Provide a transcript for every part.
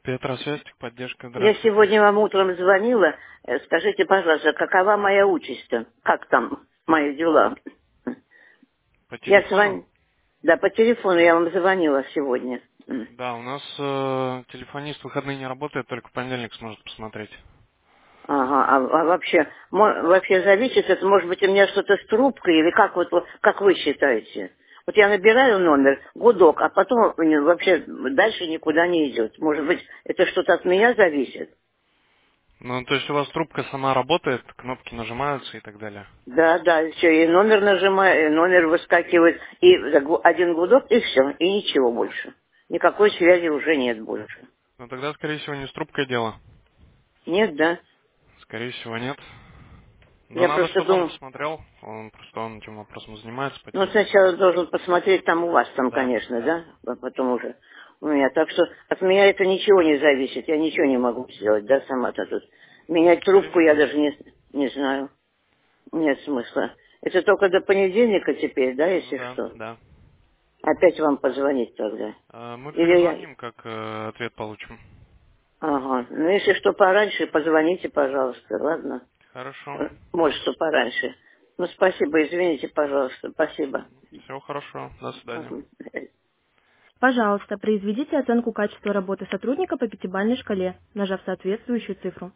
Петросвязь, поддержка, Я здравствуйте. сегодня вам утром звонила. Скажите, пожалуйста, какова моя участь-то? Как там мои дела? По Я с телефону? вами... Да, по телефону я вам звонила сегодня. Да, у нас телефонист в выходные не работает, только в понедельник сможет посмотреть. Ага, а вообще, вообще зависит это, может быть, у меня что-то с трубкой, или как вот, как вы считаете? Вот я набираю номер, гудок, а потом вообще дальше никуда не идет. Может быть, это что-то от меня зависит? Ну, то есть у вас трубка сама работает, кнопки нажимаются и так далее. Да, да, все, и номер нажимаю, и номер выскакивает, и один гудок, и все, и ничего больше. Никакой связи уже нет больше. Ну, тогда, скорее всего, не с трубкой дело. Нет, да? Скорее всего, нет. Но Я надо, просто чтобы он думаю, посмотрел. Он этим вопросом занимается по ну, телефону. сначала должен посмотреть там у вас, там, Да, конечно, да. да, а потом уже у меня. Так что от меня это ничего не зависит, я ничего не могу сделать, да, сама-то тут. Менять Скорее трубку я всего. даже не знаю, нет смысла. Это только до понедельника теперь, да, Ну если да, что. да. Опять вам позвонить тогда. Мы Или я... перезвоним, как ответ получим. Ага, ну если что пораньше, позвоните, пожалуйста, ладно? Хорошо. Может, что пораньше. Ну, спасибо, извините, пожалуйста, спасибо. Всего хорошего. До свидания. Мгм. Пожалуйста, произведите оценку качества работы сотрудника по пятибалльной шкале, нажав соответствующую цифру.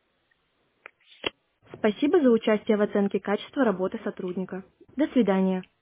Спасибо за участие в оценке качества работы сотрудника. До свидания.